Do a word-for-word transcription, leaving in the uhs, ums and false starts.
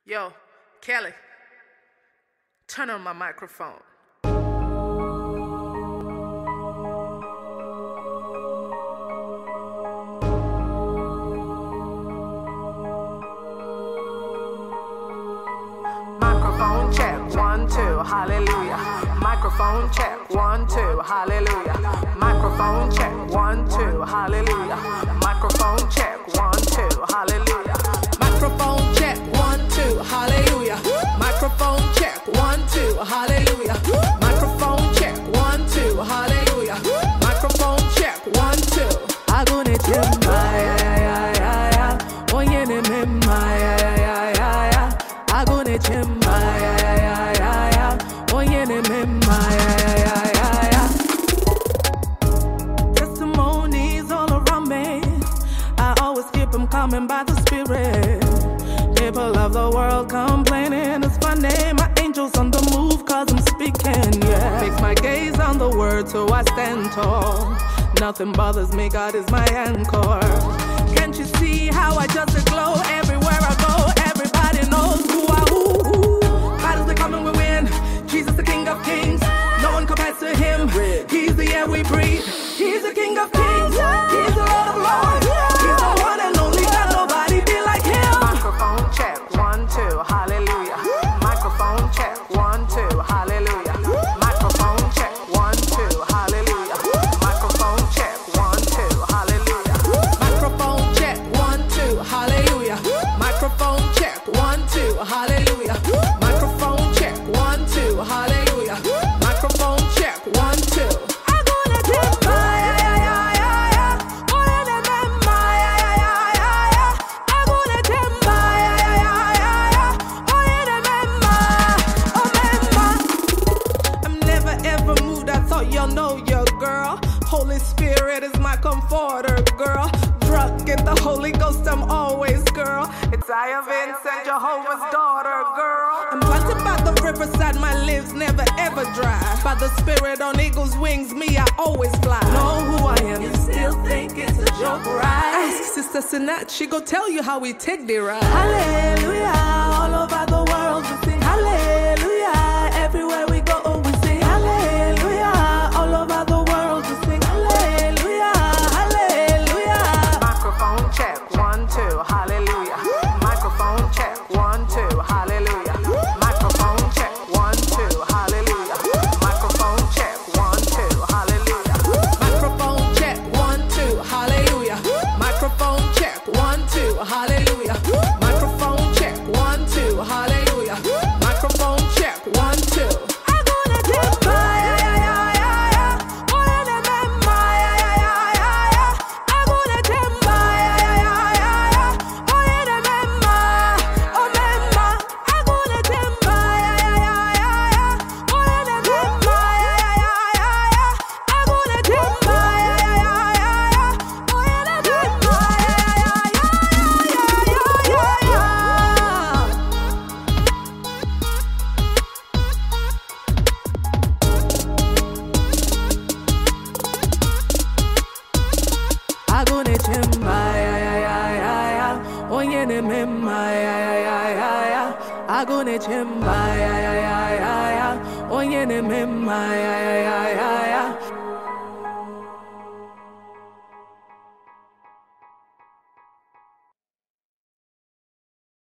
Yo, Kelly, turn on my microphone. Microphone check, one, two, hallelujah. Microphone check, one, two, hallelujah. Microphone check, one, two, hallelujah. Microphone check, one, two, hallelujah. Microphone check, one, two, hallelujah. Microphone check, one, two, hallelujah. Microphone check, one, two, hallelujah. Microphone check, one, two. Agone chemba ya ya ya ya. Oyene memma ya ya ya ya. Agone chemba ya ya ya ya. Oyene memma ya ya ya ya. Testimonies all around me. I always keep them coming by the Spirit. People of the world complaining it's funny. My angels on the move cause I'm speaking, yeah. Fix my gaze on the word so I stand tall. Nothing bothers me, God is my anchor. Can't you see how I just glow everywhere I go? Everybody knows who I who. Battles are coming, we win. Jesus the King of Kings. No one compares to him. He's the air we breathe. He's the King of Kings. He's the Lord of Lords. He's the one and only. Let nobody be like him. Microphone check, one, two, hallelujah. Microphone check, one, two, hallelujah. Microphone check, one, two, hallelujah. Microphone check, one, two, hallelujah. Microphone check, one, two, hallelujah. Microphone check, one, two, hallelujah. Microphone check, one, two, hallelujah. Microphone check, one, two. I'm gonna take my yeah yeah yeah yeah. Oh yeah, my yeah yeah yeah yeah. I'm gonna take my yeah yeah yeah yeah. Oh yeah, oh memma. I'm never ever moved. I thought y'all know your girl. Holy Spirit is my comforter, girl. Drunk in the Holy Ghost, I'm always, girl. It's I of Vincent, Jehovah's daughter, girl. I'm planted by the riverside, my lips never ever dry. By the Spirit on eagle's wings, me, I always fly. Know who I am, you still think it's a joke, right? Ask Sister Sinat, she go tell you how we take the ride. Hallelujah, all over the world we sing hallelujah. Everywhere we go, oh, we sing hallelujah. All over the world we sing hallelujah, hallelujah. Microphone check, one, two, hallelujah. Microphone check, one, two, hallelujah. Microphone check, one, two, hallelujah. Microphone check, one, two, hallelujah. Microphone check, one, two, hallelujah. Microphone check, one, two, hallelujah. Microphone check, one, two, hallelujah. Microphone check, one, two. I'm gonna take my yeah yeah yeah yeah. Oh yeah, my yeah yeah yeah yeah. I'm gonna take my yeah yeah yeah yeah. Oh yeah, my oh memma. I'm gonna take my yeah yeah yeah yeah. Oh yeah, my yeah yeah yeah yeah. I'm gonna take my yeah yeah yeah yeah. Oh yeah, my yeah yeah yeah yeah yeah yeah. Agone chemba ya ya ya ya ya. Oyene memma ya ya ya ya ya. Agone chemba ya ya ya ya ya. Oyene memma ya ya ya ya ya.